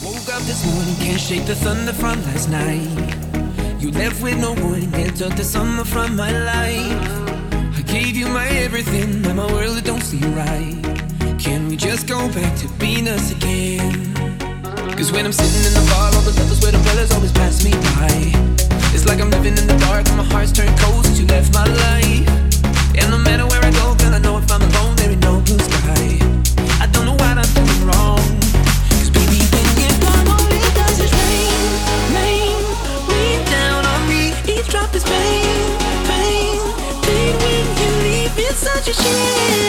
Woke up this morning, can't shake the thunder from last night. You left with no warning, and took the summer from my life. I gave you my everything, now my world it don't seem right. Can we just go back to being us again? Cause when I'm sitting in the bar, all the lovers where the brothers always pass me by. It's like I'm living in the dark and my heart's turned cold since you left my life. And no matter where I go, girl, I know if I'm alone, there ain't no blue sky. I don't know what I'm doing wrong. Cause baby, when you're gone, all it does is rain, rain, rain down on me. Each drop is pain, pain, pain when you leave. It's such a shame.